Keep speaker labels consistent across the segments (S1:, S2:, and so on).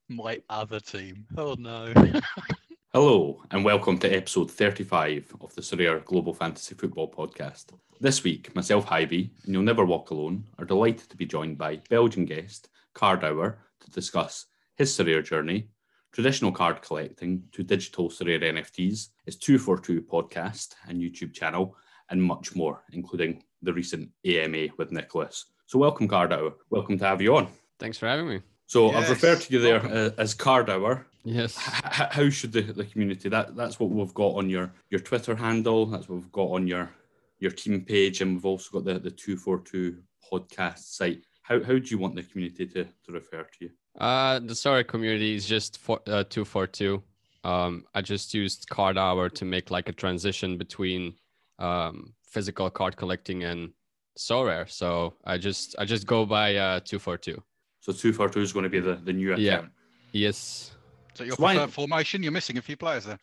S1: My other team. Oh no.
S2: Hello, and welcome to episode 35 of the Surveyor Global Fantasy Football Podcast. This week, myself, Hyvie, and You'll Never Walk Alone, are delighted to be joined by Belgian guest Cardhour to discuss his Surveyor journey, traditional card collecting to digital Surveyor NFTs, his 242 podcast and YouTube channel, and much more, including the recent AMA with Nicholas. So welcome, Cardhour. Welcome to have you on.
S3: Thanks for having me.
S2: So I've referred to you there
S1: welcome.
S2: as Cardhour.
S3: Yes.
S2: How should the community, that's what we've got on your Twitter handle, that's what we've got on your team page, and we've also got the 242 podcast site. How do you want the community to refer to you?
S3: The Sorry community is just 242. I just used Cardhour to make like a transition between physical card collecting and Sorare. So I just go by 242.
S2: So 242 is going to be the new account.
S3: Yeah. Yes.
S1: So your preferred formation? You're missing a few players there.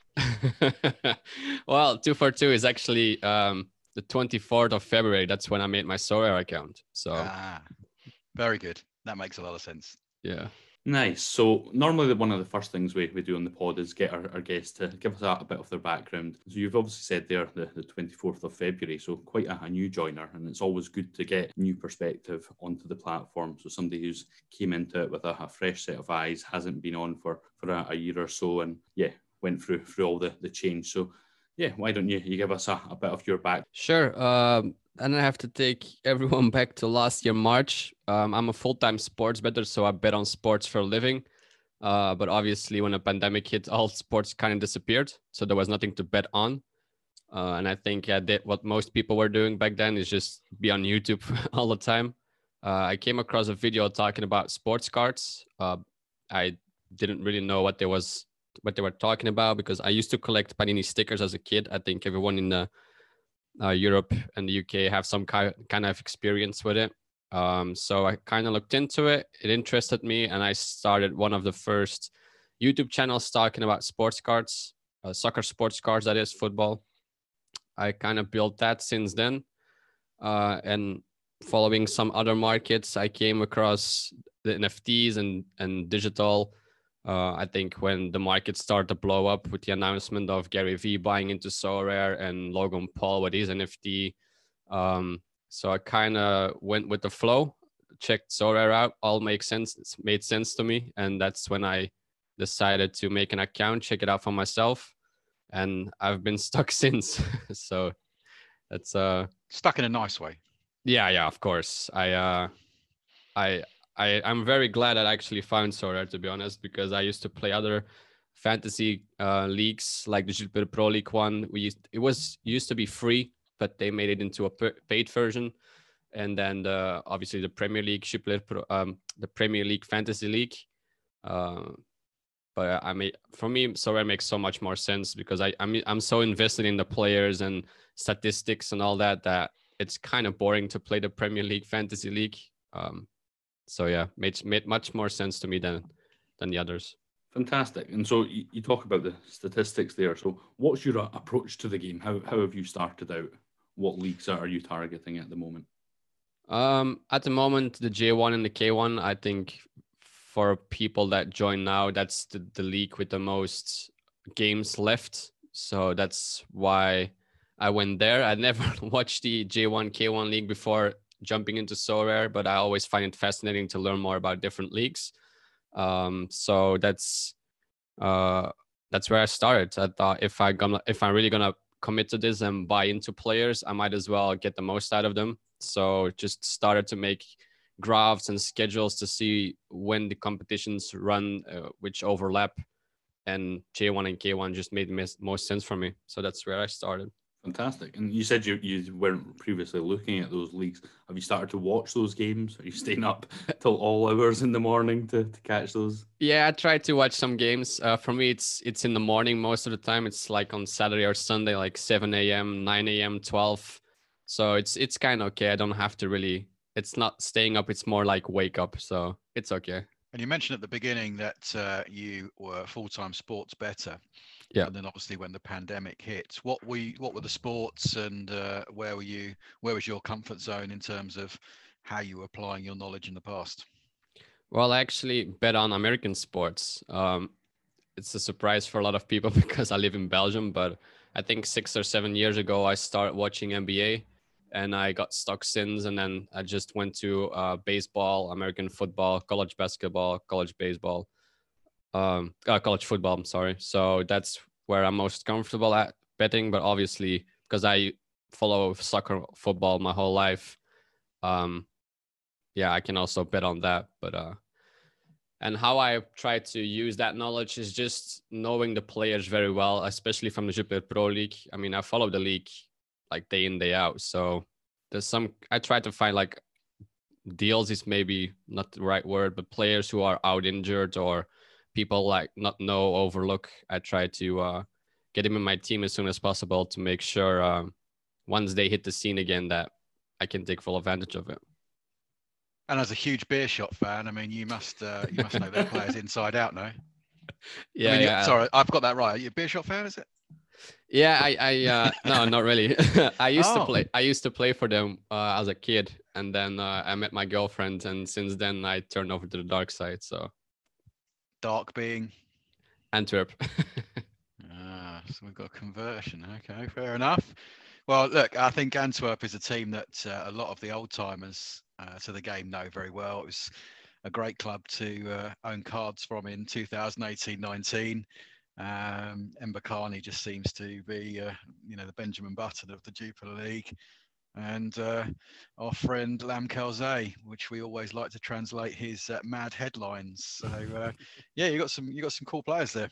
S3: Well, 242 is actually the 24th of February. That's when I made my Sorare account. So
S1: very good. That makes a lot of sense.
S3: Yeah.
S2: Nice. So normally one of the first things we do on the pod is get our guests to give us a bit of their background. So you've obviously said there the 24th of February, so quite a new joiner, and it's always good to get new perspective onto the platform. So somebody who's came into it with a fresh set of eyes, hasn't been on for a year or so, and went through all the change. So why don't you give us a bit of your back?
S3: Sure. And I have to take everyone back to last year, March. I'm a full-time sports bettor, so I bet on sports for a living. But obviously, when the pandemic hit, all sports kind of disappeared. So there was nothing to bet on. And I think I did what most people were doing back then, is just be on YouTube all the time. I came across a video talking about sports cards. I didn't really know what they were talking about, because I used to collect Panini stickers as a kid. I think everyone in the Europe and the UK have some kind of experience with it. So I kind of looked into it. It interested me, and I started one of the first YouTube channels talking about sports cards, soccer sports cards, that is, football. I kind of built that since then. And following some other markets, I came across the NFTs and digital. I think when the market started to blow up with the announcement of Gary Vee buying into Sorare and Logan Paul with his NFT. So I kind of went with the flow, checked Sorare out, all makes sense. It made sense to me. And that's when I decided to make an account, check it out for myself. And I've been stuck since. So that's
S1: stuck in a nice way.
S3: Yeah, of course. I'm very glad I actually found Sorare, to be honest, because I used to play other fantasy leagues, like the Jupiter Pro League one. It used to be free, but they made it into a paid version. And then obviously the Premier League, the Premier League Fantasy League. But for me, Sorare makes so much more sense, because I'm so invested in the players and statistics and all that it's kind of boring to play the Premier League Fantasy League. So made much more sense to me than the others.
S2: Fantastic. And so you talk about the statistics there. So what's your approach to the game? How have you started out? What leagues are you targeting at the moment?
S3: At the moment, the J1 and the K1, I think for people that join now, that's the league with the most games left. So that's why I went there. I never watched the J1, K1 league before jumping into Sorare, but I always find it fascinating to learn more about different leagues. So that's where I started. I thought if I'm really gonna commit to this and buy into players, I might as well get the most out of them. So just started to make graphs and schedules to see when the competitions run, which overlap, and J1 and K1 just made most sense for me. So that's where I started.
S2: Fantastic. And you said you weren't previously looking at those leagues. Have you started to watch those games? Are you staying up till all hours in the morning to catch those?
S3: Yeah, I try to watch some games. For me, it's in the morning most of the time. It's like on Saturday or Sunday, like 7 a.m., 9 a.m., 12. So it's kind of okay. I don't have to really, it's not staying up. It's more like wake up. So it's okay.
S1: And you mentioned at the beginning that you were a full-time sports bettor.
S3: Yeah.
S1: And then obviously when the pandemic hit, what were the sports, and where was your comfort zone in terms of how you were applying your knowledge in the past?
S3: Well, I actually bet on American sports. It's a surprise for a lot of people because I live in Belgium, but I think 6 or 7 years ago, I started watching NBA and I got stuck since. And then I just went to baseball, American football, college basketball, college baseball, college football. I'm sorry. So that's where I'm most comfortable at betting. But obviously, because I follow soccer, football my whole life, um, yeah, I can also bet on that. But and how I try to use that knowledge is just knowing the players very well, especially from the Super Pro League. I mean, I follow the league like day in, day out. So I try to find like deals is maybe not the right word, but players who are out injured or people like not know, overlook. I try to get them in my team as soon as possible to make sure once they hit the scene again that I can take full advantage of it.
S1: And as a huge Beershot fan, I mean, you must know their players inside out, no?
S3: Yeah,
S1: I mean,
S3: yeah.
S1: sorry, I've got that right. Are you a Beershot fan, is it?
S3: Yeah, I no, not really. I used to
S1: Oh.
S3: play. I used to play for them as a kid, and then I met my girlfriend, and since then I turned over to the dark side. So
S1: Dark being.
S3: Antwerp.
S1: So we've got a conversion. Okay, fair enough. Well, look, I think Antwerp is a team that a lot of the old timers to the game know very well. It was a great club to own cards from in 2018-19. Mbakani just seems to be, the Benjamin Button of the Jupiler League. And our friend Lam Kalzay, which we always like to translate his mad headlines. So yeah, you got some cool players there.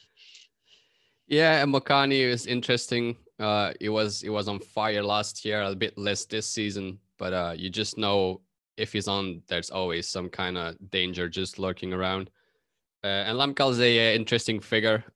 S3: Yeah, and Mbakani is interesting. It was on fire last year, a bit less this season, but you just know if he's on, there's always some kind of danger just lurking around. And Lamkal is a interesting figure.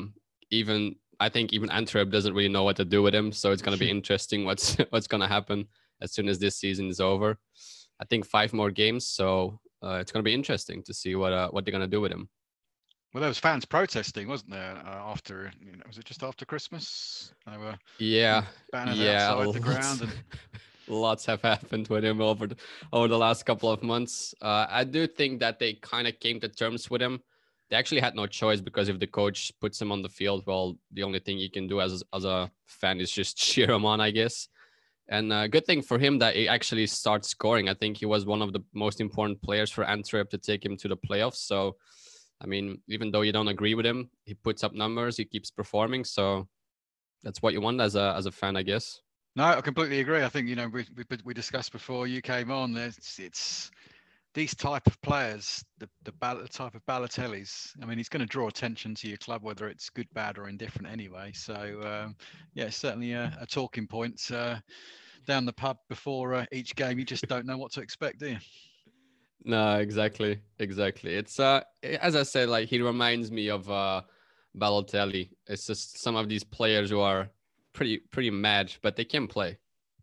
S3: Even I think even Antwerp doesn't really know what to do with him, so it's gonna be interesting what's gonna happen as soon as this season is over. I think 5 more games, so it's gonna be interesting to see what they're gonna do with him.
S1: Well, there was fans protesting, wasn't there? After, was it just after Christmas? They were banners outside the ground. And
S3: lots have happened with him over the last couple of months. I do think that they kind of came to terms with him. They actually had no choice because if the coach puts him on the field, well, the only thing you can do as a fan is just cheer him on, I guess. And good thing for him that he actually starts scoring. I think he was one of the most important players for Antwerp to take him to the playoffs. So, I mean, even though you don't agree with him, he puts up numbers, he keeps performing. So that's what you want as a fan, I guess.
S1: No, I completely agree. I think, we discussed before you came on, it's these type of players, the type of Balotellis. I mean, he's going to draw attention to your club, whether it's good, bad, or indifferent anyway. So, yeah, it's certainly a talking point down the pub before each game. You just don't know what to expect, do you?
S3: No, exactly. It's as I said, like he reminds me of Balotelli. It's just some of these players who are pretty mad, but they can play.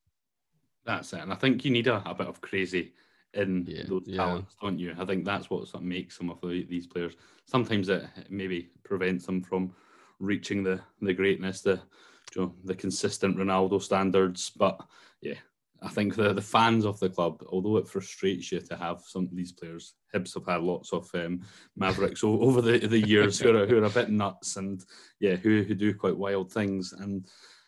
S2: That's it. And I think you need a bit of crazy in those talents, don't you? I think that's what sort of makes some of these players. Sometimes it maybe prevents them from reaching the greatness, the consistent Ronaldo standards. But yeah, I think the fans of the club, although it frustrates you to have some of these players, Hibs have had lots of mavericks over the years who are a bit nuts and who do quite wild things. And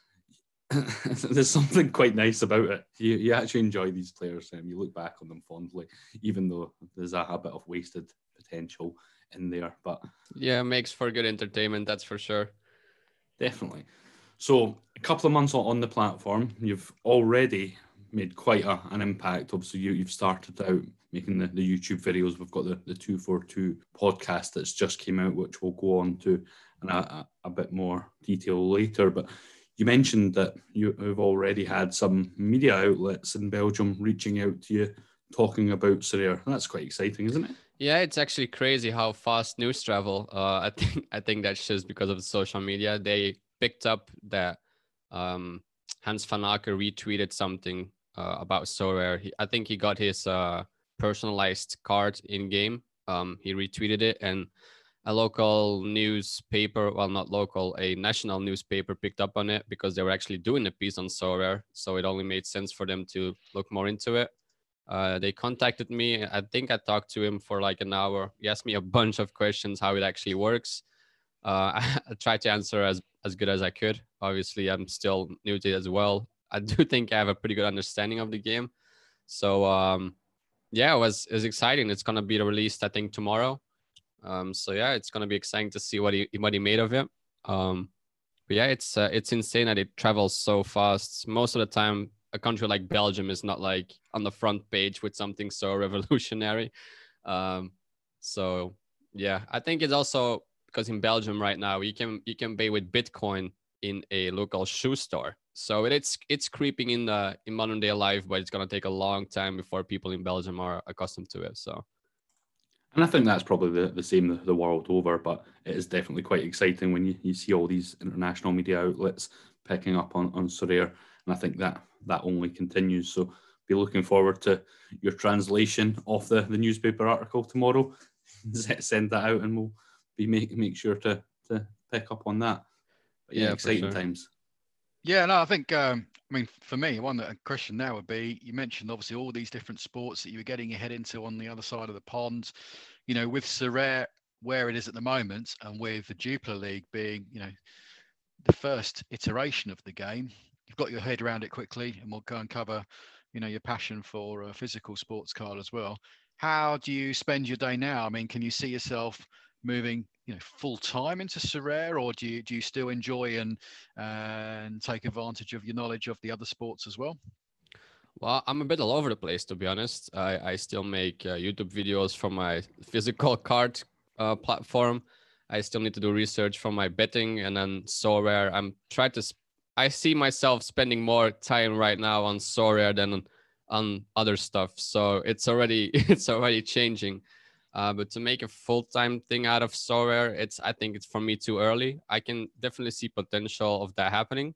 S2: there's something quite nice about it. You actually enjoy these players. You look back on them fondly, even though there's a bit of wasted potential in there. But
S3: yeah, it makes for good entertainment, that's for sure.
S2: Definitely. So a couple of months on the platform, you've already made quite an impact. Obviously, you've started out making the YouTube videos. We've got the 242 podcast that's just came out, which we'll go on to in a bit more detail later. But you mentioned that you've already had some media outlets in Belgium reaching out to you, talking about Serere. That's quite exciting, isn't it?
S3: Yeah, it's actually crazy how fast news travel. I think that's just because of social media. They picked up that Hans van Aken retweeted something about Sorare. I think he got his personalized card in game. He retweeted it, and a local newspaper, well, not local, a national newspaper picked up on it because they were actually doing a piece on Sorare. So it only made sense for them to look more into it. They contacted me. I think I talked to him for like an hour. He asked me a bunch of questions, how it actually works. I tried to answer as good as I could. Obviously, I'm still new to it as well. I do think I have a pretty good understanding of the game. So yeah, it was exciting. It's gonna be released, I think, tomorrow. So yeah, it's gonna be exciting to see what he made of it. But yeah, it's insane that it travels so fast. Most of the time, a country like Belgium is not like on the front page with something so revolutionary. Um, so yeah, I think it's also because in Belgium right now you can pay with Bitcoin in a local shoe store. So it's creeping in modern day life, but it's gonna take a long time before people in Belgium are accustomed to it. So.
S2: And I think that's probably the same the world over, but it is definitely quite exciting when you see all these international media outlets picking up on Sorare. And I think that only continues. So be looking forward to your translation of the newspaper article tomorrow. Send that out and we'll be make sure to pick up on that. But yeah, exciting times.
S1: Yeah, no, I think, I mean, for me, a question now would be, you mentioned obviously all these different sports that you were getting your head into on the other side of the pond, with Sorare where it is at the moment, and with the Jupiler League being, the first iteration of the game, you've got your head around it quickly, and we'll go and cover, your passion for a physical sports card as well. How do you spend your day now? I mean, can you see yourself moving full time into Sorare, or do you still enjoy and take advantage of your knowledge of the other sports as well?
S3: Well, I'm a bit all over the place, to be honest. I still make YouTube videos from my physical card platform. I still need to do research for my betting, and then Sorare. I see myself spending more time right now on Sorare than on other stuff. So it's already changing. But to make a full-time thing out of Sorare, I think it's for me too early. I can definitely see potential of that happening.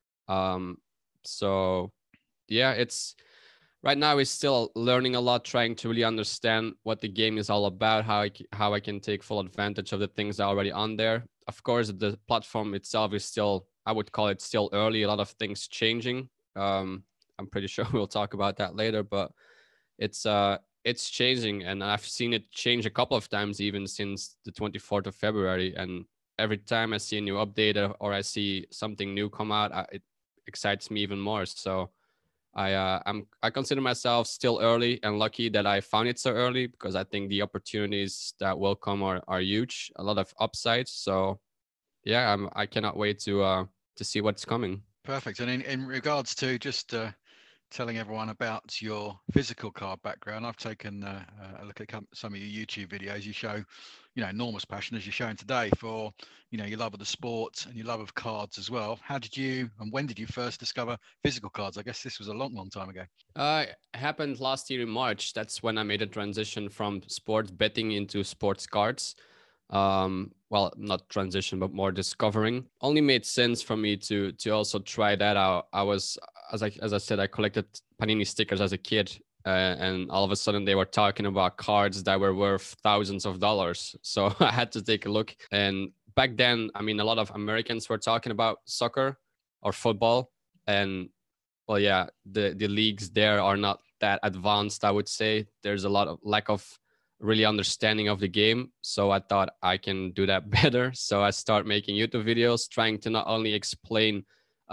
S3: So yeah, it's right now we're still learning a lot, trying to really understand what the game is all about, how I can take full advantage of the things that are already on there. Of course, the platform itself is still, I would call it still early. A lot of things changing. I'm pretty sure we'll talk about that later, but it's changing, and I've seen it change a couple of times even since the 24th of February. And every time I see a new update or I see something new come out, it excites me even more. So I consider myself still early and lucky that I found it so early, because I think the opportunities that will come are huge, a lot of upsides. So yeah, I cannot wait to see what's coming.
S1: Perfect. And in regards to just telling everyone about your physical card background, I've taken a look at some of your YouTube videos. You show, enormous passion, as you're showing today, for, your love of the sport and your love of cards as well. How did you and when did you first discover physical cards? I guess this was a long, long time ago.
S3: It happened last year in March. That's when I made a transition from sports betting into sports cards. Well, not transition, but more discovering. Only made sense for me to also try that out. I was, as I said, I collected Panini stickers as a kid, and all of a sudden they were talking about cards that were worth thousands of dollars. So I had to take a look. And back then, I mean, a lot of Americans were talking about soccer or football, and well, yeah, the leagues there are not that advanced, I would say. There's a lot of lack of really understanding of the game. So I thought I can do that better. So I start making YouTube videos trying to not only explain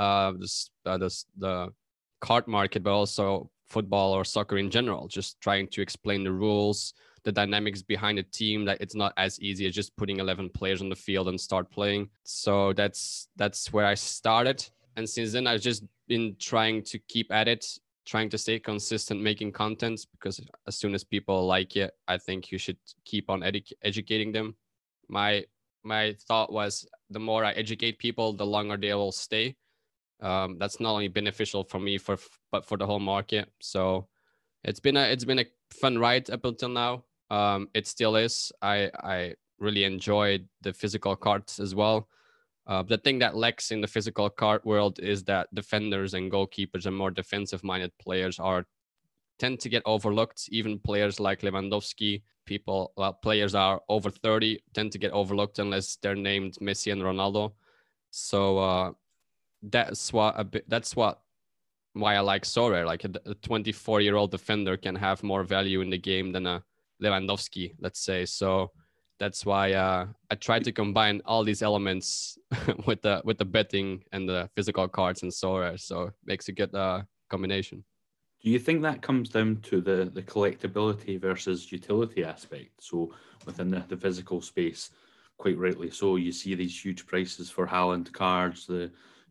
S3: the card market, but also football or soccer in general, just trying to explain the rules, the dynamics behind a team, that it's not as easy as just putting 11 players on the field and start playing. So that's where I started. And since then, I've just been trying to keep at it, trying to stay consistent making content, because as soon as people like it, I think you should keep on educating them. My thought was, the more I educate people, the longer they will stay. That's not only beneficial for me, but for the whole market. So it's been a fun ride up until now. It still is. I really enjoyed the physical cards as well. The thing that lacks in the physical card world is that defenders and goalkeepers and more defensive-minded players tend to get overlooked. Even players like Lewandowski, players are over 30 tend to get overlooked unless they're named Messi and Ronaldo. So that's what why I like Sorare. Like a 24-year-old defender can have more value in the game than a Lewandowski, let's say. So that's why I try to combine all these elements with the betting and the physical cards and Sorare. So it makes a good combination.
S2: Do you think that comes down to the collectability versus utility aspect? So within the physical space, quite rightly so, you see these huge prices for Haaland cards, the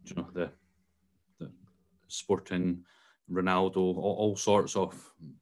S2: Sporting Ronaldo, all sorts of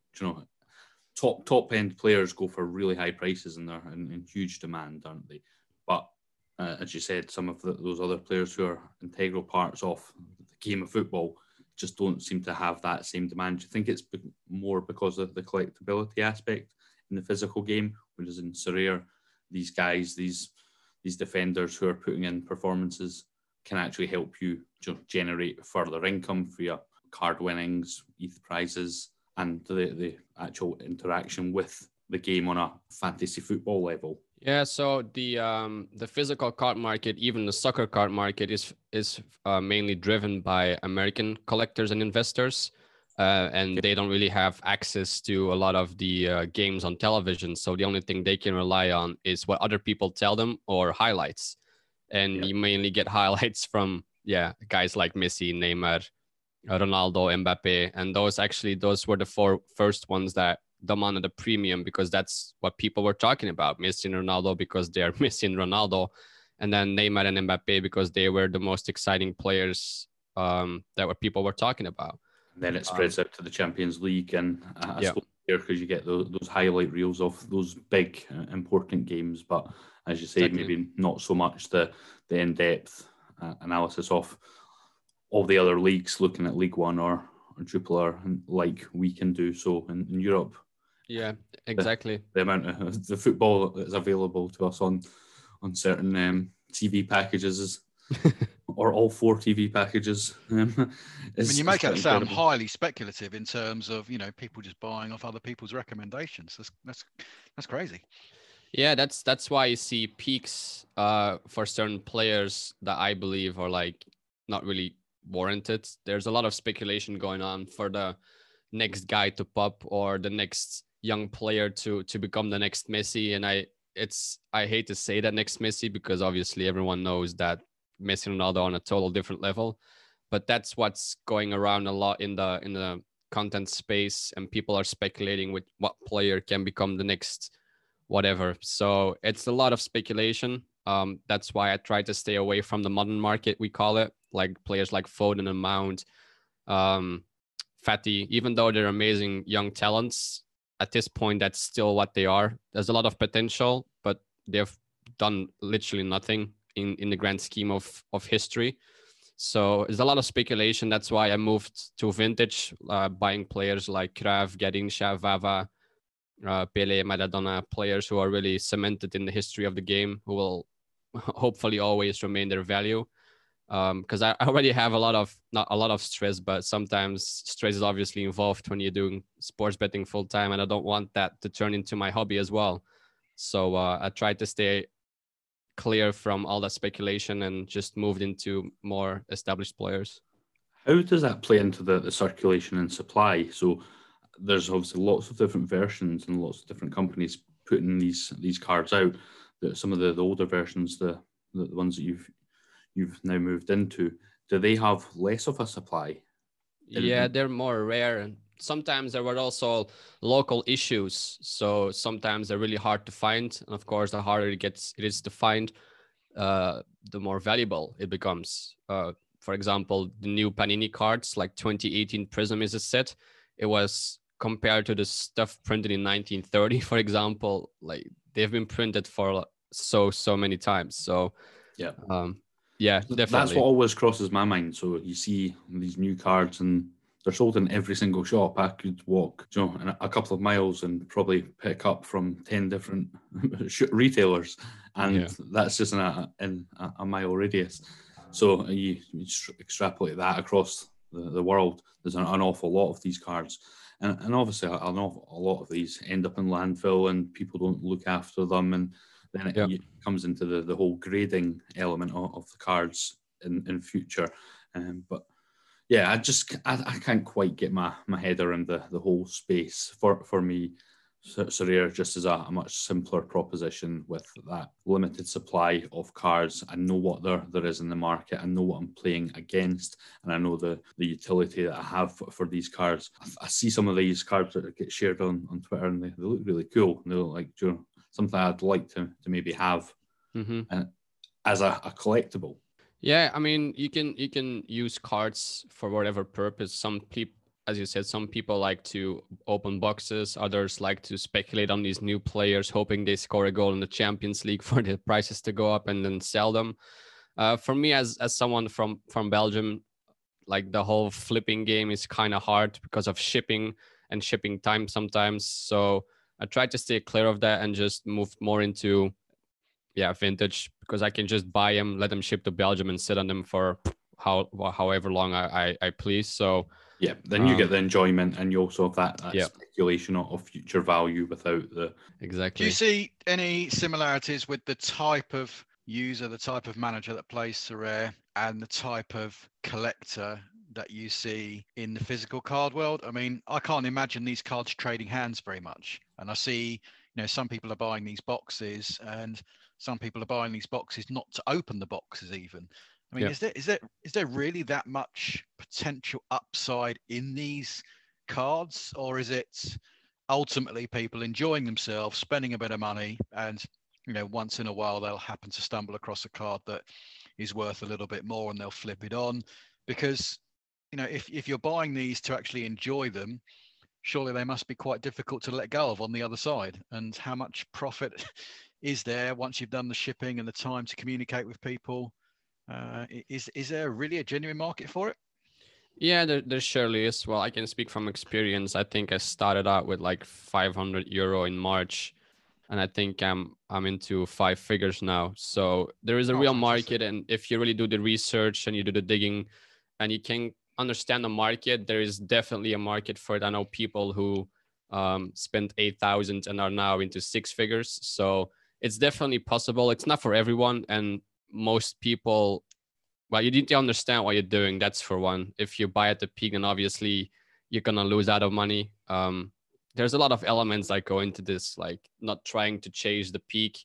S2: top end players go for really high prices and they're in huge demand, aren't they? But as you said, some of those other players who are integral parts of the game of football just don't seem to have that same demand. Do you think it's more because of the collectability aspect in the physical game, whereas in Sorare, these guys, these defenders who are putting in performances can actually help you generate further income via card winnings, ETH prizes, and the actual interaction with the game on a fantasy football level?
S3: Yeah, so the physical card market, even the soccer card market, is mainly driven by American collectors and investors, and they don't really have access to a lot of the games on television. So the only thing they can rely on is what other people tell them or highlights, and you mainly get highlights from guys like Messi, Neymar, Ronaldo, Mbappe, and those were the four first ones that demanded a premium because that's what people were talking about. Messi and Ronaldo because they are Messi and Ronaldo, and then Neymar and Mbappe because they were the most exciting players that people were talking about.
S2: And then it spreads out to the Champions League and because you get those highlight reels of those big important games. But as you say, maybe not so much the in-depth analysis of all the other leagues, looking at League One or Jupiler like we can do so in Europe.
S3: Yeah, exactly.
S2: The amount of the football that's available to us on certain TV packages or all 4 TV packages.
S1: I mean, you make it sound highly speculative in terms of people just buying off other people's recommendations. That's crazy.
S3: Yeah, that's why you see peaks for certain players that I believe are like not really warranted. There's a lot of speculation going on for the next guy to pop or the next young player to become the next Messi. And I hate to say that next Messi because obviously everyone knows that Messi and Ronaldo are on a total different level, but that's what's going around a lot in the content space, and people are speculating with what player can become the next whatever. So it's a lot of speculation. That's why I try to stay away from the modern market, we call it, like players like Foden and Mount, Fati, even though they're amazing young talents, at this point, that's still what they are. There's a lot of potential, but they've done literally nothing in the grand scheme of history. So there's a lot of speculation. That's why I moved to vintage, buying players like Cruyff, Garrincha, Vava, Pele, Maradona, players who are really cemented in the history of the game, who will hopefully always remain their value. Because I already have not a lot of stress, but sometimes stress is obviously involved when you're doing sports betting full time, and I don't want that to turn into my hobby as well. So I tried to stay clear from all that speculation and just moved into more established players.
S2: How does that play into the circulation and supply? So there's obviously lots of different versions and lots of different companies putting these cards out. Some of the older versions, the ones that you've now moved into, do they have less of a supply?
S3: Yeah, they're more rare. And sometimes there were also local issues. So sometimes they're really hard to find. And of course, the harder it is to find, the more valuable it becomes. For example, the new Panini cards, like 2018 Prism is a set. It was compared to the stuff printed in 1930, for example, like they've been printed for so many times. So yeah, definitely.
S2: That's what always crosses my mind. So you see these new cards and they're sold in every single shop. I could walk, a couple of miles and probably pick up from 10 different retailers, and that's just in a mile radius. So you extrapolate that across the world. There's an awful lot of these cards, and obviously a lot of these end up in landfill, and people don't look after them, and then it comes into the whole grading element of the cards in future. But Yeah, I can't quite get my head around the whole space. For me, Sorare just is a much simpler proposition with that limited supply of cards. I know what there is in the market. I know what I'm playing against, and I know the utility that I have for these cards. I see some of these cards that get shared on Twitter, and they look really cool. And they look like, you know, something I'd like to maybe have as a collectible.
S3: Yeah, I mean, you can use cards for whatever purpose. Some people, as you said, some people like to open boxes. Others like to speculate on these new players, hoping they score a goal in the Champions League for the prices to go up and then sell them. For me, as someone from Belgium, like the whole flipping game is kind of hard because of shipping and shipping time sometimes. So I try to stay clear of that and just move more into vintage, because I can just buy them, let them ship to Belgium and sit on them for however long I please. So
S2: yeah, then you get the enjoyment, and you also have that speculation of future value without the...
S3: Exactly.
S1: Do you see any similarities with the type of user, the type of manager that plays Sorare, and the type of collector that you see in the physical card world? I mean, I can't imagine these cards trading hands very much. And I see, you know, some people are buying these boxes, and some people are buying these boxes not to open the boxes even. I mean, is there really that much potential upside in these cards, or is it ultimately people enjoying themselves, spending a bit of money, and, you know, once in a while they'll happen to stumble across a card that is worth a little bit more and they'll flip it on? Because, you know, if you're buying these to actually enjoy them, surely they must be quite difficult to let go of on the other side. And how much profit is there once you've done the shipping and the time to communicate with people? Is there really a genuine market for it?
S3: Yeah, there surely is. Well, I can speak from experience. I think I started out with like 500 euro in March, and I think I'm into 5 figures now. So there is a real market, and if you really do the research and you do the digging, and you can understand the market, there is definitely a market for it. I know people who spent 8,000 and are now into 6 figures. So it's definitely possible. It's not for everyone, and most people, well, you need to understand what you're doing. That's for one. If you buy at the peak, then obviously you're gonna lose out of money. There's a lot of elements that go into this, like not trying to chase the peak,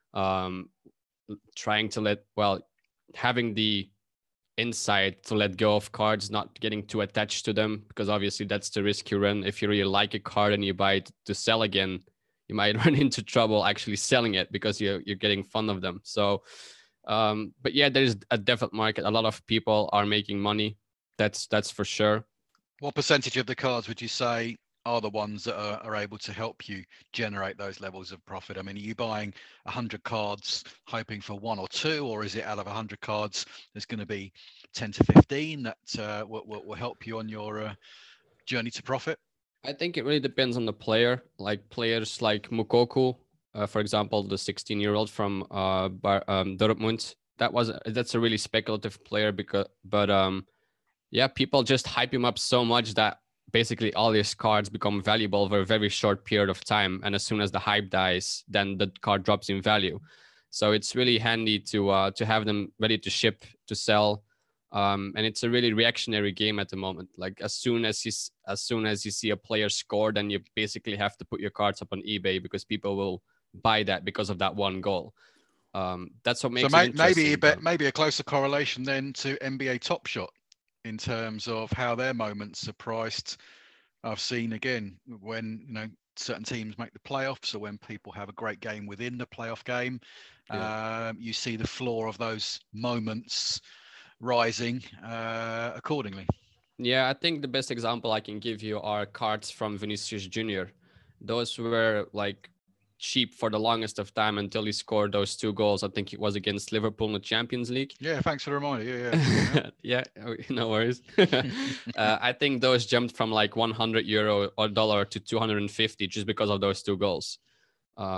S3: trying to having the insight to let go of cards, not getting too attached to them, because obviously that's the risk you run. If you really like a card and you buy it to sell again, you might run into trouble actually selling it because you're getting fond of them. So but yeah, there's a definite market. A lot of people are making money. That's for sure.
S1: What percentage of the cards would you say are the ones that are able to help you generate those levels of profit? I mean, are you buying 100 cards hoping for 1 or 2, or is it out of 100 cards there's going to be 10 to 15 that will help you on your journey to profit?
S3: I think it really depends on the player. Like players like Moukoko, for example, the 16-year-old from Dortmund. That's a really speculative player but people just hype him up so much that basically all his cards become valuable over a very short period of time. And as soon as the hype dies, then the card drops in value. So it's really handy to have them ready to ship, to sell. And it's a really reactionary game at the moment. Like as soon as you see a player score, then you basically have to put your cards up on eBay because people will buy that because of that one goal. That's what makes it interesting.
S1: Maybe a closer correlation then to NBA Top Shot in terms of how their moments are priced. I've seen again when, you know, certain teams make the playoffs, or when people have a great game within the playoff game, you see the floor of those moments rising accordingly.
S3: Yeah, I think the best example I can give you are cards from Vinicius Jr. Those were like cheap for the longest of time until he scored those 2 goals. I think it was against Liverpool in the Champions League.
S1: Yeah, thanks for the reminder.
S3: Yeah, no worries. I think those jumped from like 100 euro or dollar to 250 just because of those 2 goals.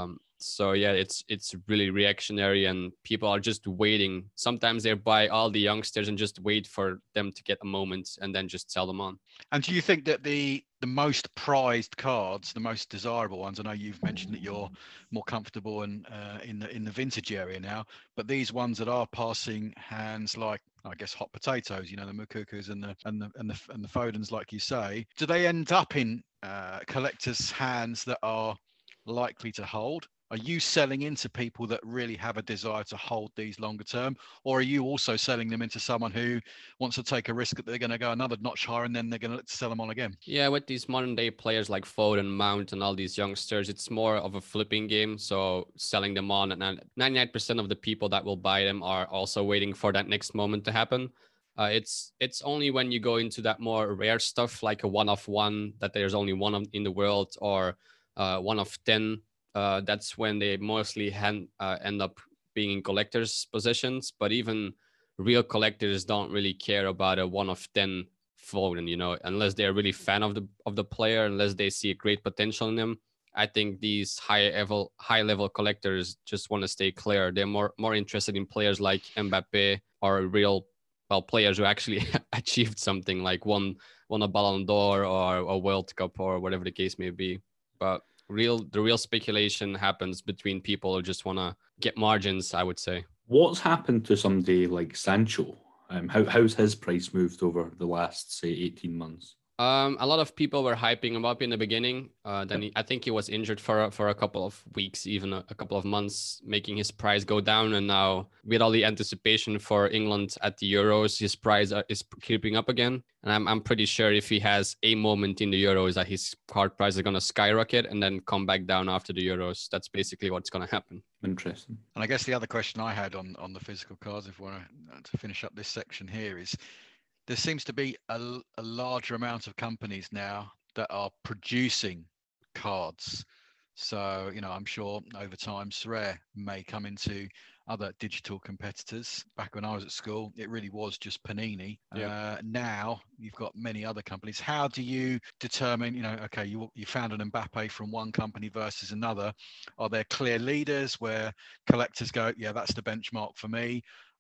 S3: So yeah, it's really reactionary, and people are just waiting. Sometimes they buy all the youngsters and just wait for them to get a moment and then just sell them on.
S1: And do you think that the most prized cards, the most desirable ones, I know you've mentioned that you're more comfortable in the vintage area now, but these ones that are passing hands, like I guess hot potatoes, the Mukukus and the Fodens, like you say, do they end up in collectors' hands that are likely to hold? Are you selling into people that really have a desire to hold these longer term, or are you also selling them into someone who wants to take a risk that they're going to go another notch higher and then they're going to sell them on again?
S3: Yeah, with these modern day players like Foden, Mount, and all these youngsters, it's more of a flipping game. So selling them on, and 99% of the people that will buy them are also waiting for that next moment to happen. It's only when you go into that more rare stuff, like a one of one, that there's only one in the world, or one of 10. That's when they mostly end up being in collectors' possessions. But even real collectors don't really care about a one of 10 Foden, unless they're really fan of the player, unless they see a great potential in him. I think these high level collectors just want to stay clear. They're more interested in players like Mbappe, or real players who actually achieved something, like won a Ballon d'Or or a World Cup or whatever the case may be. But the real speculation happens between people who just want to get margins, I would say.
S2: What's happened to somebody like Sancho? How's his price moved over the last, say, 18 months?
S3: A lot of people were hyping him up in the beginning. Then I think he was injured for a couple of weeks, even a couple of months, making his price go down. And now, with all the anticipation for England at the Euros, his price is creeping up again. And I'm pretty sure if he has a moment in the Euros, that his card price is going to skyrocket and then come back down after the Euros. That's basically what's going to happen.
S2: Interesting.
S1: And I guess the other question I had on the physical cards, if we want to finish up this section here, is there seems to be a larger amount of companies now that are producing cards. So, I'm sure over time, Sorare may come into other digital competitors. Back when I was at school, it really was just Panini.
S3: Yeah.
S1: Now you've got many other companies. How do you determine, okay, you found an Mbappe from one company versus another? Are there clear leaders where collectors go, yeah, that's the benchmark for me?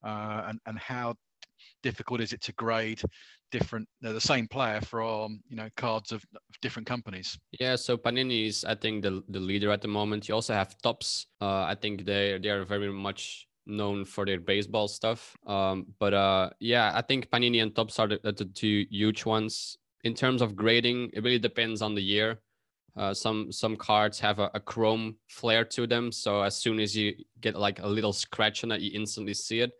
S1: And how difficult is it to grade the same player from cards of different companies?
S3: Yeah, so Panini is, I think, the leader at the moment. You also have Topps. I think they are very much known for their baseball stuff. Yeah, I think Panini and Topps are the two huge ones. In terms of grading, it really depends on the year. Some cards have a chrome flare to them, so as soon as you get like a little scratch on it, you instantly see it.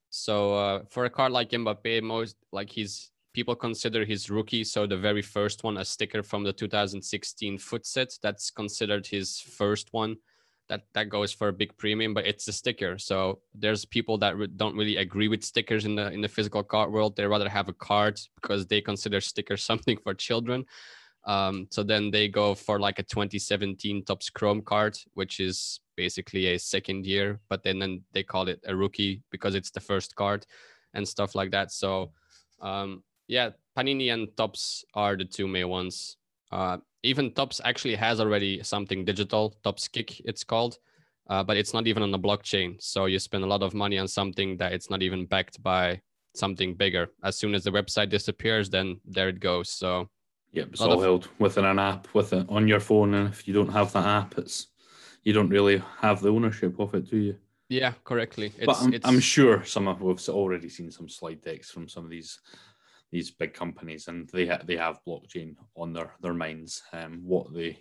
S3: So for a card like Mbappe, people consider his rookie, so the very first one, a sticker from the 2016 foot set, that's considered his first one. That goes for a big premium, but it's a sticker. So there's people that don't really agree with stickers in the physical card world. They rather have a card because they consider stickers something for children. So then they go for like a 2017 Topps Chrome card, which is basically a second year, but then they call it a rookie because it's the first card and stuff like that. So yeah, Panini and Topps are the two main ones. Even Topps actually has already something digital, Topps Kick it's called, but it's not even on the blockchain. So you spend a lot of money on something that it's not even backed by something bigger. As soon as the website disappears, then there it goes. So
S2: yeah, it's all held within an app on your phone, and if you don't have that app, you don't really have the ownership of it, do you?
S3: Yeah, correctly.
S2: I'm sure we've already seen some slide decks from some of these big companies, and they have blockchain on their minds. What they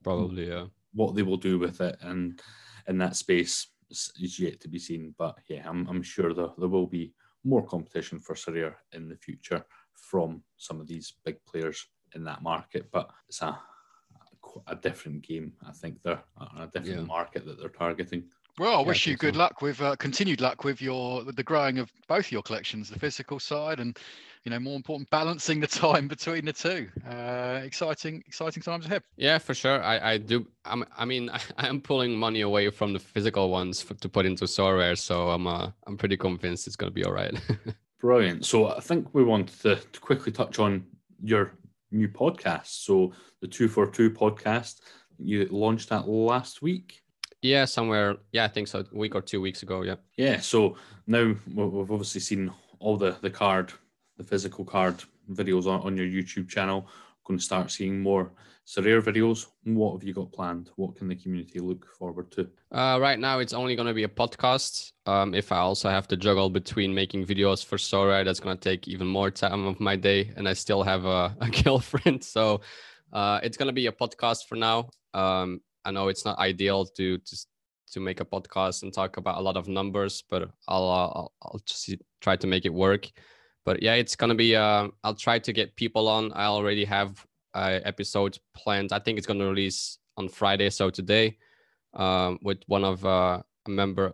S2: will do with it, and in that space is yet to be seen. But yeah, I'm sure there will be more competition for Sorare in the future from some of these big players in that market. But it's a different game. I think they're a different market that they're targeting.
S1: Well, I wish you good luck with continued luck with the growing of both your collections, the physical side, and more important, balancing the time between the two. Exciting times ahead.
S3: Yeah, for sure. I do. I'm pulling money away from the physical ones to put into Sorare, so I'm pretty convinced it's going to be all right.
S2: Brilliant. So I think we wanted to quickly touch on your new podcast. So the 242 podcast, you launched that last week.
S3: Yeah, somewhere. Yeah, I think so. A week or 2 weeks ago. Yeah.
S2: Yeah, so now we've obviously seen all the physical card videos on your YouTube channel. Going to start seeing more Sorare videos. What have you got planned? What can the community look forward to?
S3: Right now, it's only going to be a podcast. If I also have to juggle between making videos for Sorare, that's going to take even more time of my day. And I still have a girlfriend. So it's going to be a podcast for now. I know it's not ideal to make a podcast and talk about a lot of numbers, but I'll just try to make it work. But yeah, it's going to be, I'll try to get people on. I already have episodes planned. I think it's going to release on Friday. So today, with one of a member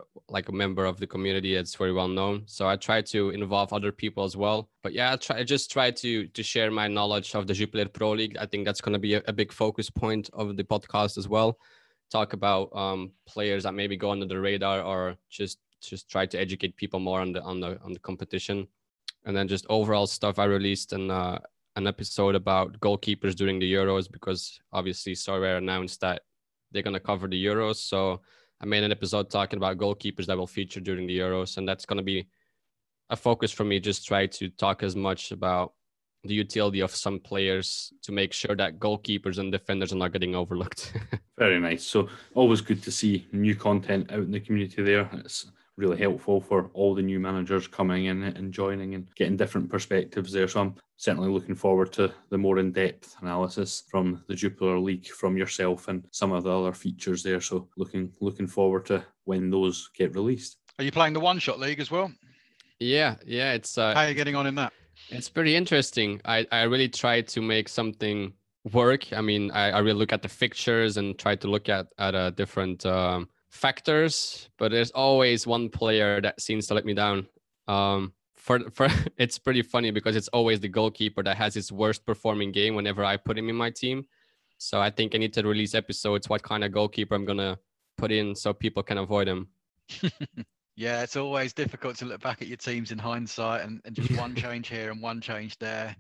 S3: of the community that's very well known. So I try to involve other people as well. But yeah, I just try to share my knowledge of the Jupiler Pro League. I think that's going to be a big focus point of the podcast as well. Talk about players that maybe go under the radar, or just try to educate people more on the competition. And then just overall stuff. I released an episode about goalkeepers during the Euros, because obviously Sorare announced that they're going to cover the Euros. So I made an episode talking about goalkeepers that will feature during the Euros. And that's going to be a focus for me. Just try to talk as much about the utility of some players to make sure that goalkeepers and defenders are not getting overlooked.
S2: Very nice. So always good to see new content out in the community there. It's really helpful for all the new managers coming in and joining and getting different perspectives there. So I'm certainly looking forward to the more in-depth analysis from the Jupiler League from yourself and some of the other features there. So looking forward to when those get released.
S1: Are you playing the One-Shot League as well?
S3: Yeah. It's
S1: how are you getting on in that?
S3: It's pretty interesting. I really try to make something work. I mean, I really look at the fixtures and try to look at different factors, but there's always one player that seems to let me down. For it's pretty funny because it's always the goalkeeper that has his worst performing game whenever I put him in my team. So I think I need to release episodes what kind of goalkeeper I'm gonna put in so people can avoid him.
S1: Yeah, it's always difficult to look back at your teams in hindsight and just one change here and one change there.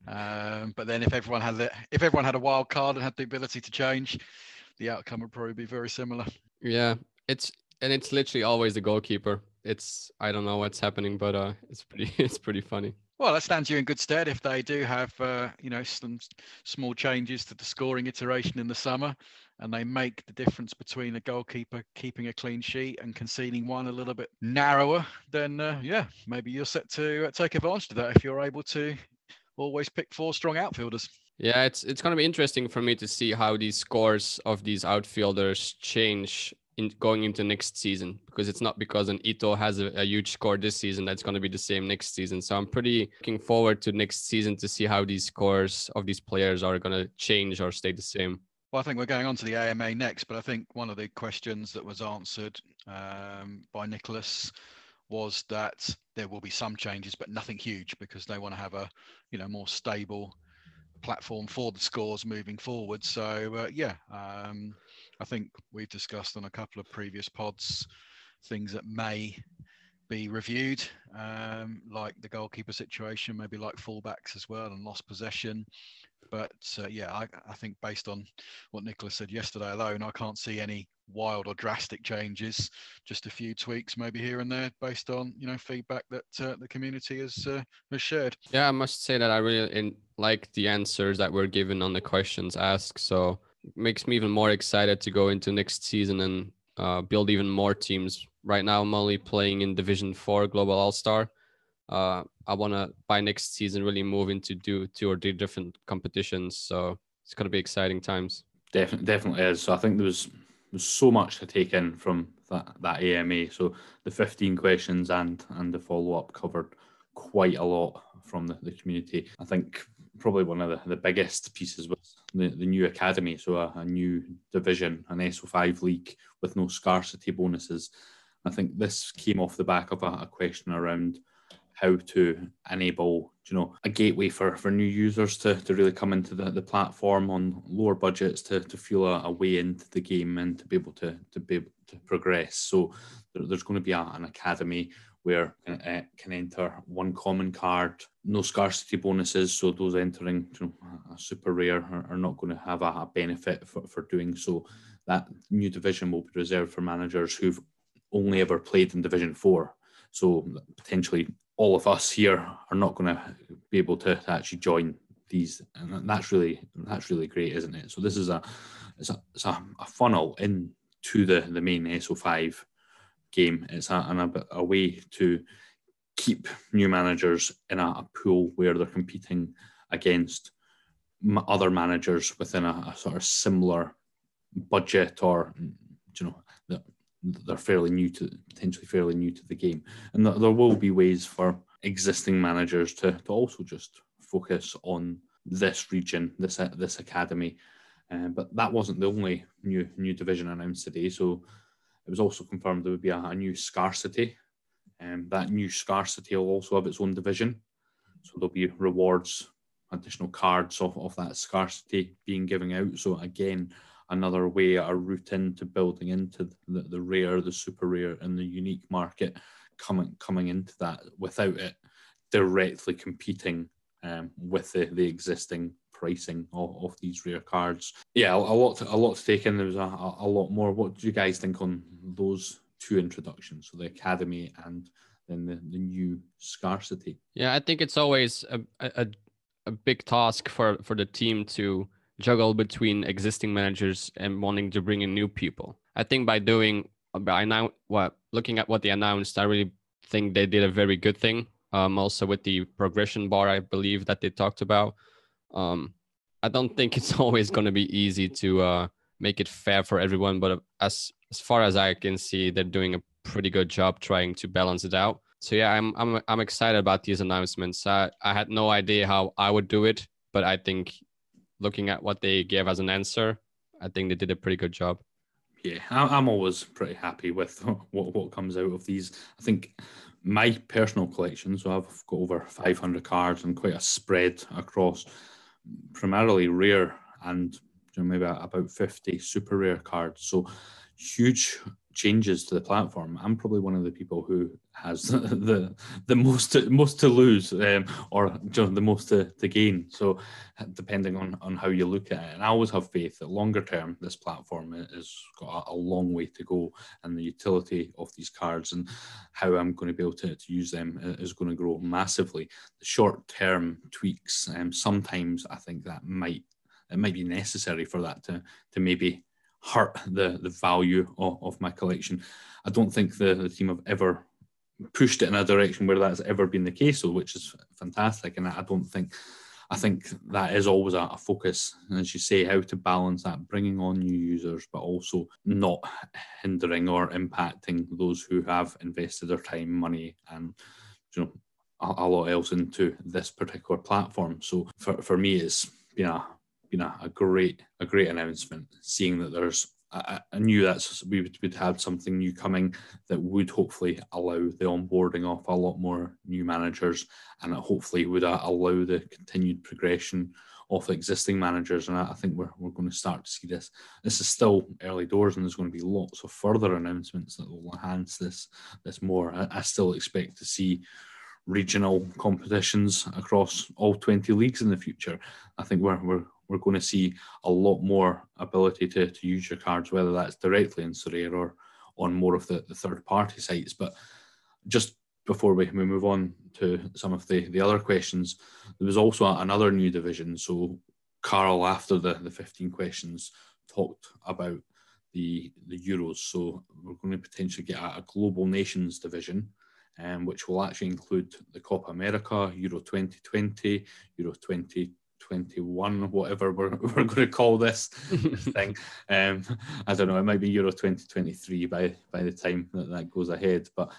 S1: But then if everyone had a wild card and had the ability to change, the outcome would probably be very similar.
S3: Yeah, it's literally always the goalkeeper. I don't know what's happening, but it's pretty funny.
S1: Well, that stands you in good stead if they do have some small changes to the scoring iteration in the summer, and they make the difference between a goalkeeper keeping a clean sheet and conceding one a little bit narrower. Then maybe you're set to take advantage of that if you're able to always pick 4 strong outfielders.
S3: Yeah, it's going to be interesting for me to see how these scores of these outfielders change going into next season, because it's not because an Ito has a huge score this season that's going to be the same next season. So I'm pretty looking forward to next season to see how these scores of these players are going to change or stay the same.
S1: Well, I think we're going on to the AMA next, but I think one of the questions that was answered by Nicholas was that there will be some changes, but nothing huge, because they want to have a more stable platform for the scores moving forward. So I think we've discussed on a couple of previous pods things that may be reviewed, like the goalkeeper situation, maybe like fullbacks as well, and lost possession. But I think based on what Nicholas said yesterday alone, I can't see any wild or drastic changes, just a few tweaks maybe here and there based on feedback that the community has shared.
S3: Yeah, I must say that I really like the answers that were given on the questions asked, so it makes me even more excited to go into next season and build even more teams. Right now I'm only playing in Division 4 Global All-Star. I want to by next season really move into 2 or 3 different competitions, so it's going to be exciting times.
S2: Definitely is. So I think there's so much to take in from that AMA. So the 15 questions and the follow-up covered quite a lot from the community. I think probably one of the biggest pieces was the new academy, so a new division, an SO5 league with no scarcity bonuses. I think this came off the back of a question around how to enable, a gateway for new users to really come into the platform on lower budgets to feel a way into the game and to be able to progress. So there's going to be an academy where can enter one common card, no scarcity bonuses. So those entering a super rare are not going to have a benefit for doing so. that new division will be reserved for managers who've only ever played in Division 4. So potentially all of us here are not going to be able to actually join these, and that's really great, isn't it? So this is a funnel into the main SO5 game. It's a way to keep new managers in a pool where they're competing against other managers within a sort of similar budget, or they're potentially fairly new to the game, and there will be ways for existing managers to also just focus on this region, this academy. But that wasn't the only new division announced today. So it was also confirmed there would be a new scarcity, and that new scarcity will also have its own division. So there'll be rewards, additional cards of that scarcity being given out. So again, another way, a route into building into the rare, the super rare, and the unique market coming into that without it directly competing with the existing pricing of these rare cards. Yeah, a lot to take in. There was a lot more. What do you guys think on those two introductions? So the academy and then the new scarcity.
S3: Yeah, I think it's always a big task for the team to juggle between existing managers and wanting to bring in new people. I think looking at what they announced, I really think they did a very good thing. Also with the progression bar, I believe that they talked about. I don't think it's always going to be easy to make it fair for everyone, but as far as I can see, they're doing a pretty good job trying to balance it out. So yeah, I'm excited about these announcements. I had no idea how I would do it, but I think looking at what they gave as an answer, I think they did a pretty good job.
S2: Yeah, I'm always pretty happy with what comes out of these. I think my personal collection, so I've got over 500 cards and quite a spread across primarily rare and maybe about 50 super rare cards. So huge changes to the platform. I'm probably one of the people who has the most to lose, or the most to gain. So depending on how you look at it, and I always have faith that longer term this platform has got a long way to go, and the utility of these cards and how I'm going to be able to use them is going to grow massively. The short term tweaks, sometimes I think that it might be necessary for that to maybe hurt the value of my collection. I don't think the team have ever pushed it in a direction where that's ever been the case, so which is fantastic. And I think that is always a focus, and as you say, how to balance that, bringing on new users, but also not hindering or impacting those who have invested their time, money, and a lot else into this particular platform. So for me, it's been a great announcement, seeing that there's I knew that we would have something new coming that would hopefully allow the onboarding of a lot more new managers, and it hopefully would allow the continued progression of existing managers. And I think we're going to start to see this. This is still early doors, and there's going to be lots of further announcements that will enhance this more. I still expect to see regional competitions across all 20 leagues in the future. I think we're going to see a lot more ability to use your cards, whether that's directly in Sorare or on more of the third-party sites. But just before we move on to some of the other questions, there was also another new division. So Carl, after the 15 questions, talked about the Euros. So we're going to potentially get a global nations division, which will actually include the Copa America, Euro 2020, Euro 2021, whatever we're going to call this thing. I don't know, it might be Euro 2023 by the time that goes ahead. But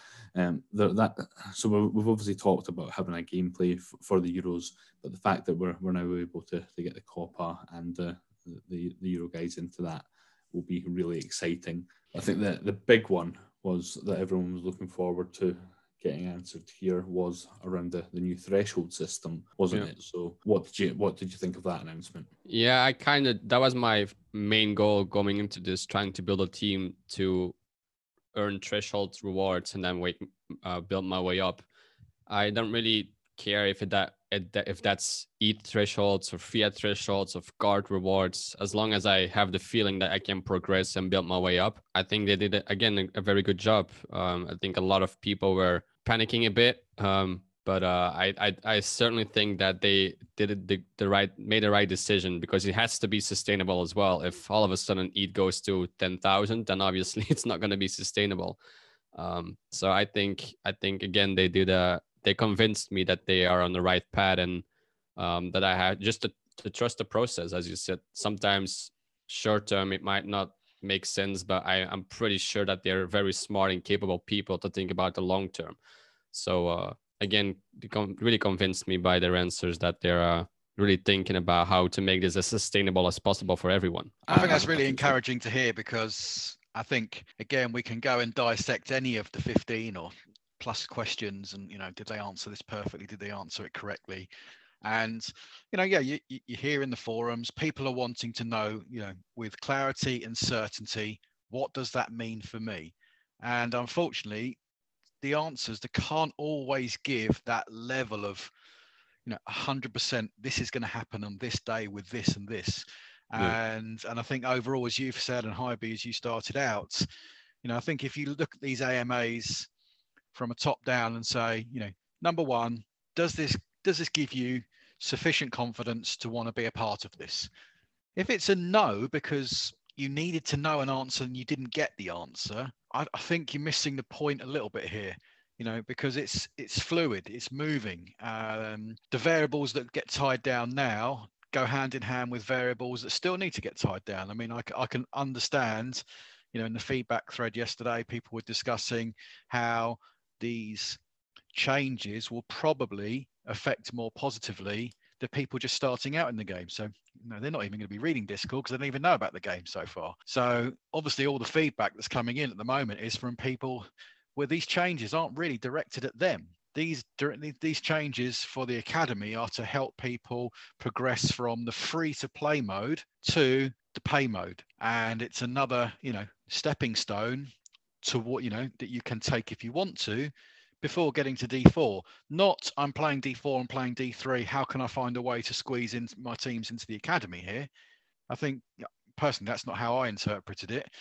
S2: so we've obviously talked about having a gameplay for the Euros, but the fact that we're now able to get the Copa and the Euro guys into that will be really exciting. I think that the big one was that everyone was looking forward to getting answered here was around the new threshold system, wasn't it? So what did you think of that announcement?
S3: Yeah, that was my main goal going into this, trying to build a team to earn threshold rewards and then build my way up. I don't really care if if that's ETH thresholds or fiat thresholds of card rewards, as long as I have the feeling that I can progress and build my way up, I think they did, again, a very good job. I think a lot of people were panicking a bit, but I certainly think that they did made the right decision, because it has to be sustainable as well. If all of a sudden ETH goes to 10,000, then obviously it's not going to be sustainable. So I think again, they convinced me that they are on the right path, and that I had just to trust the process. As you said, sometimes short term it might not make sense, but I'm pretty sure that they're very smart and capable people to think about the long term. So again, they really convinced me by their answers that they're really thinking about how to make this as sustainable as possible for everyone.
S1: I think that's really encouraging to hear, because I think, again, we can go and dissect any of the 15 or plus questions and, did they answer this perfectly? Did they answer it correctly? And, you hear in the forums, people are wanting to know, with clarity and certainty, what does that mean for me? And unfortunately, the answers, they can't always give that level of, 100%, this is going to happen on this day with this and this. And I think overall, as you've said, and Hybe, as you started out, I think if you look at these AMAs from a top down and say, number one, does this give you sufficient confidence to want to be a part of this? If it's a no, because you needed to know an answer and you didn't get the answer, I think you're missing the point a little bit here, because it's fluid, it's moving. The variables that get tied down now go hand in hand with variables that still need to get tied down. I mean, I can understand, in the feedback thread yesterday, people were discussing how these changes will probably affect more positively the people just starting out in the game. So they're not even going to be reading Discord because they don't even know about the game so far. So obviously all the feedback that's coming in at the moment is from people where these changes aren't really directed at them. These changes for the academy are to help people progress from the free to play mode to the pay mode. And it's another, stepping stone to what, that you can take if you want to, before getting to D4. Not, I'm playing D4 and playing D3. How can I find a way to squeeze in my teams into the academy here? I think personally, that's not how I interpreted it.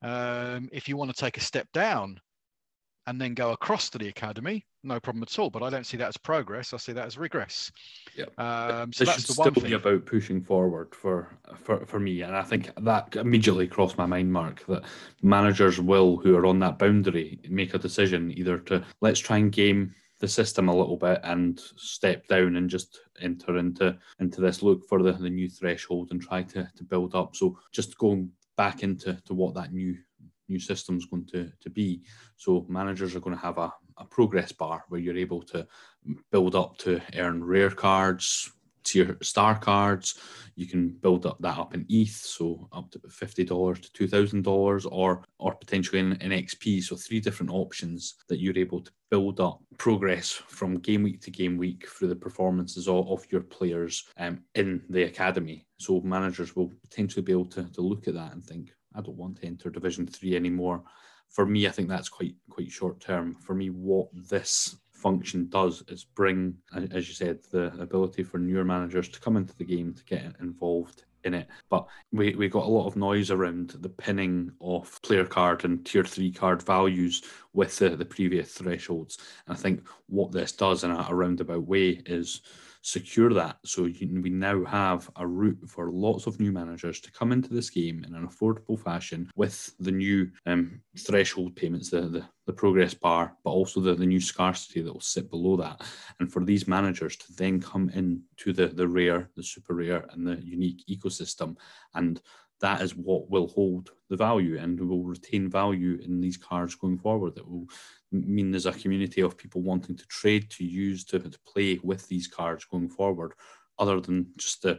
S1: If you want to take a step down and then go across to the academy, no problem at all. But I don't see that as progress. I see that as regress.
S2: Yeah.
S1: So
S2: this
S1: that's
S2: should
S1: the one
S2: still
S1: thing.
S2: be about pushing forward for me. And I think that immediately crossed my mind, Mark, that managers will, who are on that boundary, make a decision either to let's try and game the system a little bit and step down and just enter into this, look for the new threshold and try to build up. So just going back into what that new system is going to be. So managers are going to have a progress bar where you're able to build up to earn rare cards, tier star cards. You can build that up in ETH, so up to $50 to $2,000, or potentially in XP. So 3 different options that you're able to build up progress from game week to game week through the performances of your players in the academy. So managers will potentially be able to look at that and think, I don't want to enter Division 3 anymore. For me, I think that's quite short term. For me, what this function does is bring, as you said, the ability for newer managers to come into the game, to get involved in it. But we got a lot of noise around the pinning of player card and tier 3 card values with the previous thresholds. And I think what this does in a roundabout way is secure that. So we now have a route for lots of new managers to come into this game in an affordable fashion with the new threshold payments, the progress bar, but also the new scarcity that will sit below that. And for these managers to then come into the rare, the super rare, and the unique ecosystem. And that is what will hold the value and will retain value in these cards going forward. That will mean there's a community of people wanting to trade, to use, to play with these cards going forward, other than just the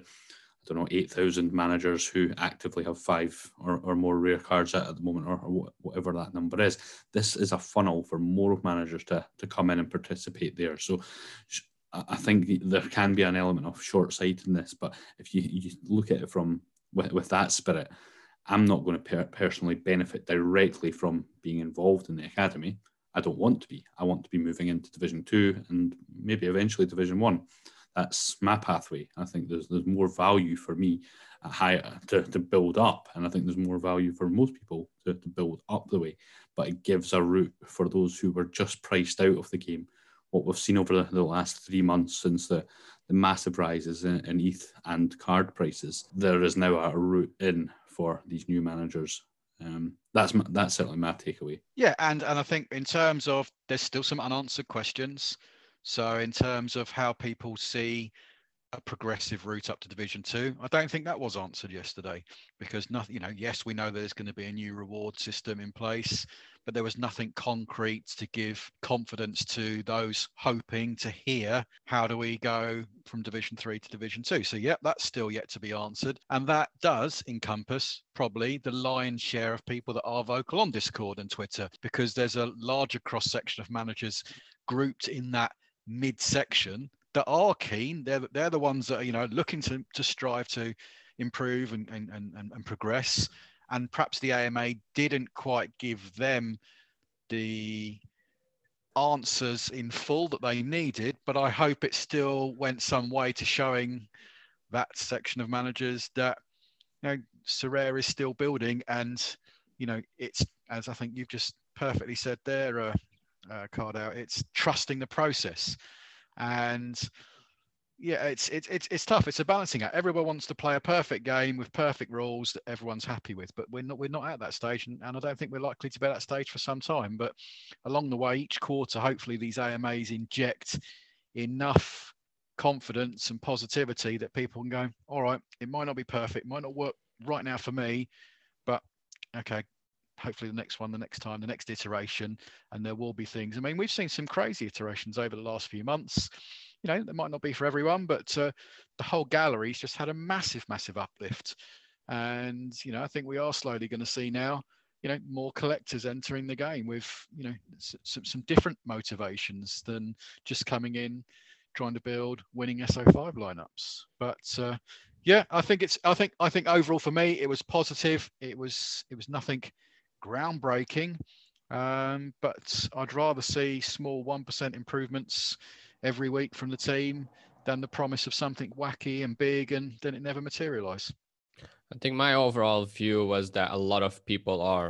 S2: 8,000 managers who actively have 5 or more rare cards at the moment, or whatever that number is. This is a funnel for more managers to come in and participate there. So I think there can be an element of short-sightedness, but if you look at it from with that spirit, I'm not going to personally benefit directly from being involved in the academy. I don't want to be. I want to be moving into Division 2 and maybe eventually Division 1. that's my pathway. I think there's more value for me at higher to build up, and I think there's more value for most people to build up the way. But it gives a route for those who were just priced out of the game. What we've seen over the last 3 months since the massive rises in ETH and card prices, there is now a route in for these new managers. That's certainly my takeaway.
S1: Yeah, and I think in terms of, there's still some unanswered questions. So in terms of how people see a progressive route up to Division 2, I don't think that was answered yesterday, because nothing, yes, we know there's going to be a new reward system in place, but there was nothing concrete to give confidence to those hoping to hear, how do we go from Division 3 to Division 2? So yeah, that's still yet to be answered. And that does encompass probably the lion's share of people that are vocal on Discord and Twitter, because there's a larger cross-section of managers grouped in that mid-section that are keen. They're the ones that are, looking to strive to improve and progress. And perhaps the AMA didn't quite give them the answers in full that they needed, but I hope it still went some way to showing that section of managers that Sorare is still building, and it's, as I think you've just perfectly said there, Cardell, it's trusting the process. And yeah, it's tough. It's a balancing act. Everyone wants to play a perfect game with perfect rules that everyone's happy with, but we're not at that stage, and I don't think we're likely to be at that stage for some time. But along the way, each quarter, hopefully these AMAs inject enough confidence and positivity that people can go, all right, it might not be perfect, might not work right now for me, but okay, hopefully the next one, the next time, the next iteration, and there will be things. I mean, we've seen some crazy iterations over the last few months. That might not be for everyone, but the whole gallery's just had a massive uplift. And, I think we are slowly going to see now, more collectors entering the game with, some different motivations than just coming in, trying to build winning SO5 lineups. But yeah, I think overall for me, it was positive. It was nothing groundbreaking, but I'd rather see small 1% improvements every week from the team than the promise of something wacky and big and then it never materialize.
S3: I think my overall view was that a lot of people are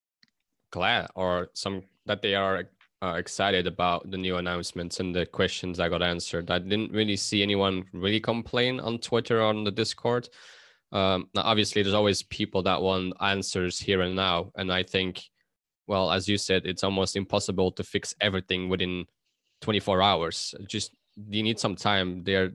S3: glad, or that they are excited about the new announcements and the questions that got answered. I didn't really see anyone really complain on Twitter or on the Discord. Now, obviously, there's always people that want answers here and now. And I think, well, as you said, it's almost impossible to fix everything within 24 hours. Just, you need some time. They're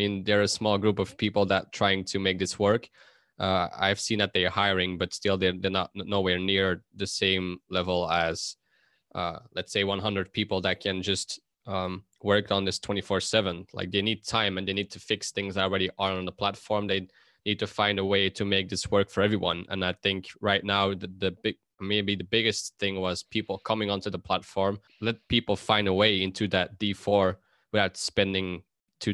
S3: a small group of people that trying to make this work. I've seen that they're hiring, but still they're not nowhere near the same level as, let's say, 100 people that can just work on this 24/7. Like, they need time and they need to fix things that already are on the platform. They need to find a way to make this work for everyone. And I think right now maybe the biggest thing was people coming onto the platform, let people find a way into that D4 without spending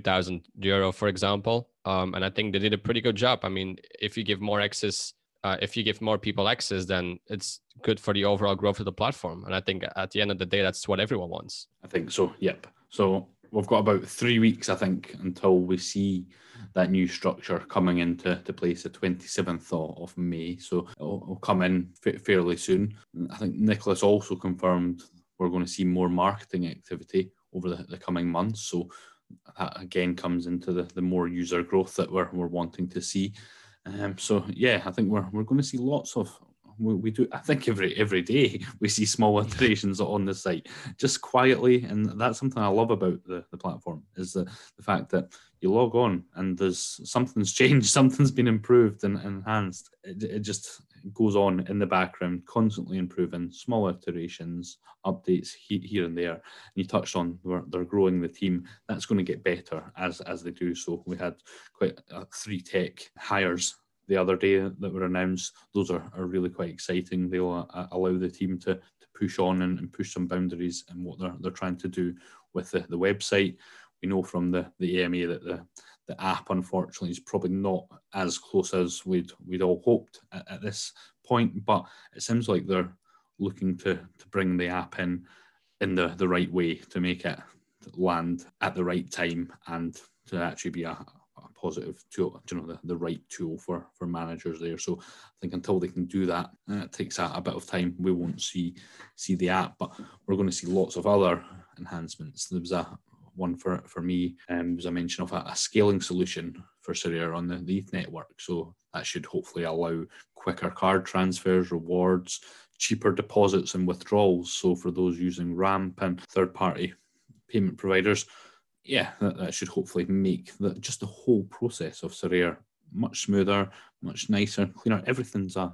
S3: €2,000, for example. And I think they did a pretty good job. I mean, if you give more access, if you give more people access, then it's good for the overall growth of the platform. And I think at the end of the day, that's what everyone wants.
S2: I think so. Yep. So we've got about 3 weeks, I think, until we see that new structure coming into place the 27th of May. So it'll come in fairly soon. I think Nicholas also confirmed we're going to see more marketing activity over the coming months. So that again comes into the more user growth that we're wanting to see. So yeah, I think we're going to see lots of. We do. I think every day we see small iterations on the site, just quietly, and that's something I love about the platform, is the fact that you log on and there's something's changed, something's been improved and enhanced. It just goes on in the background, constantly improving, small iterations, updates here and there. And you touched on they're growing the team. That's going to get better as they do. So we had quite 3 tech hires the other day that were announced. Those are really quite exciting. They'll allow the team to push on and push some boundaries in what they're trying to do with the website. We know from the AMA that the app, unfortunately, is probably not as close as we'd all hoped at this point, but it seems like they're looking to bring the app in the right way to make it land at the right time and to actually be a positive tool, the right tool for managers there. So I think until they can do that, it takes a bit of time. We won't see the app, but we're going to see lots of other enhancements. There was one for me, was a mention of a scaling solution for Serie A on the ETH network. So that should hopefully allow quicker card transfers, rewards, cheaper deposits and withdrawals. So for those using Ramp and third-party payment providers, that should hopefully make the whole process of Serie A much smoother, much nicer, cleaner. Everything's a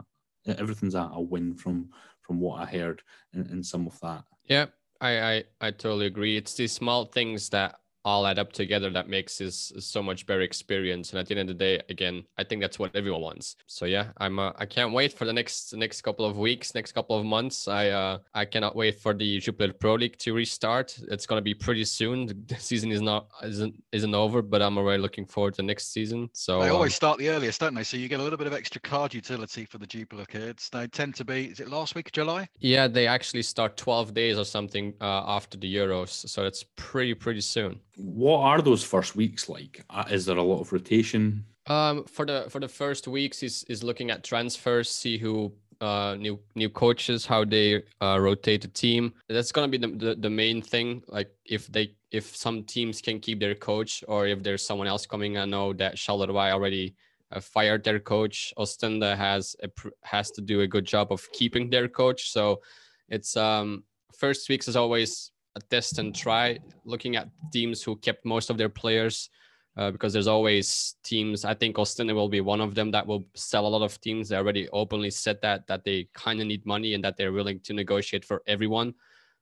S2: win from what I heard in some of that.
S3: Yeah, I totally agree. It's these small things that all add up together that makes this so much better experience. And at the end of the day, again, I think that's what everyone wants. So yeah, I can't wait for the next couple of weeks, next couple of months. I cannot wait for the Jupiler Pro League to restart. It's gonna be pretty soon. The season isn't over, but I'm already looking forward to next season. So
S1: they always start the earliest, don't they? So you get a little bit of extra card utility for the Jupiler kids. They tend to be, is it last week of July?
S3: Yeah, they actually start 12 days or something after the Euros. So it's pretty soon.
S2: What are those first weeks like? Is there a lot of rotation?
S3: For the first weeks is looking at transfers, see who new coaches, how they rotate the team. That's gonna be the main thing. Like if some teams can keep their coach, or if there's someone else coming. I know that Charleroi already fired their coach. Ostende has to do a good job of keeping their coach. So it's first weeks is always a test and try, looking at teams who kept most of their players, because there's always teams. I think Ostende will be one of them that will sell a lot of teams. They already openly said that they kind of need money and that they're willing to negotiate for everyone.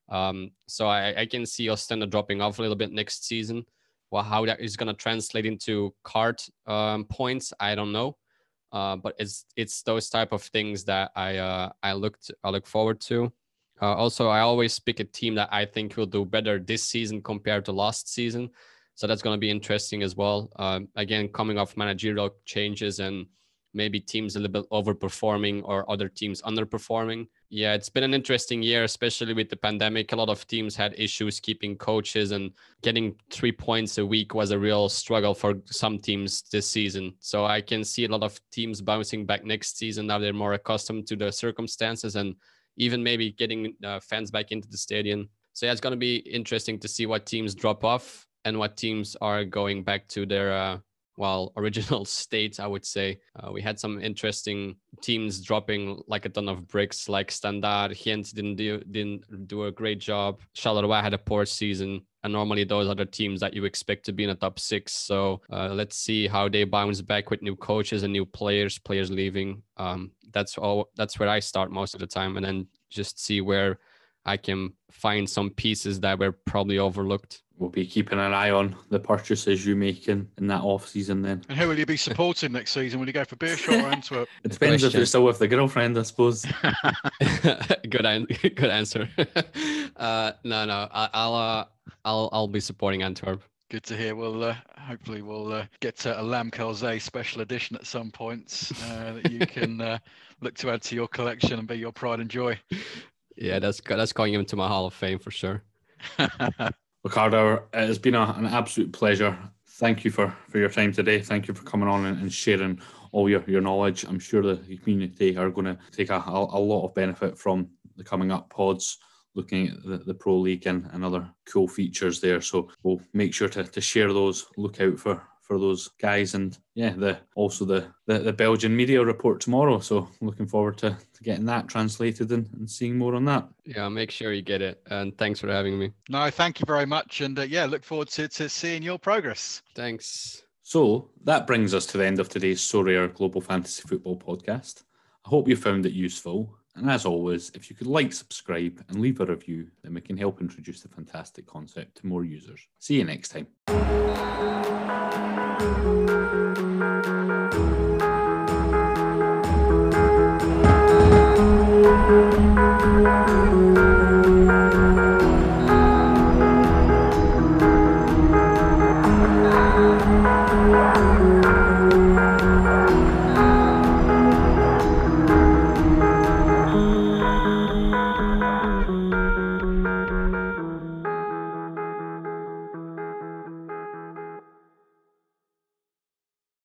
S3: So I can see Ostende dropping off a little bit next season. Well, how that is going to translate into card points, I don't know. But it's those type of things that I look forward to. Also, I always pick a team that I think will do better this season compared to last season. So that's going to be interesting as well. Again, coming off managerial changes and maybe teams a little bit overperforming or other teams underperforming. Yeah, it's been an interesting year, especially with the pandemic. A lot of teams had issues keeping coaches, and getting 3 points a week was a real struggle for some teams this season. So I can see a lot of teams bouncing back next season. Now they're more accustomed to the circumstances and even maybe getting fans back into the stadium. So yeah, it's going to be interesting to see what teams drop off and what teams are going back to their original state, I would say. We had some interesting teams dropping like a ton of bricks, like Standard. Gent didn't do a great job. Charleroi had a poor season. And normally those are the teams that you expect to be in the top 6. So let's see how they bounce back with new coaches and new players leaving. That's where I start most of the time, and then just see where I can find some pieces that were probably overlooked.
S2: We'll be keeping an eye on the purchases you make in that off season then.
S1: And who will you be supporting next season? Will you go for Beerschot or Antwerp?
S2: It depends if you're still with the girlfriend, I suppose.
S3: Good answer. No. I'll be supporting Antwerp.
S1: Good to hear. Well, hopefully we'll get a Lam Calzay special edition at some point that you can look to add to your collection and be your pride and joy.
S3: Yeah, that's going into my Hall of Fame for sure.
S2: Ricardo, it has been an absolute pleasure. Thank you for your time today. Thank you for coming on and sharing all your knowledge. I'm sure the community are going to take a lot of benefit from the coming up pods, looking at the Pro League and other cool features there. So we'll make sure to share those. Look out for those guys, and also the Belgian media report tomorrow. So looking forward to getting that translated and seeing more on that.
S3: Yeah, make sure you get it. And thanks for having me.
S1: No, thank you very much. And look forward to seeing your progress.
S3: Thanks.
S2: So that brings us to the end of today's Sorare Global Fantasy Football podcast. I hope you found it useful. And as always, if you could like, subscribe and leave a review, then we can help introduce the fantastic concept to more users. See you next time.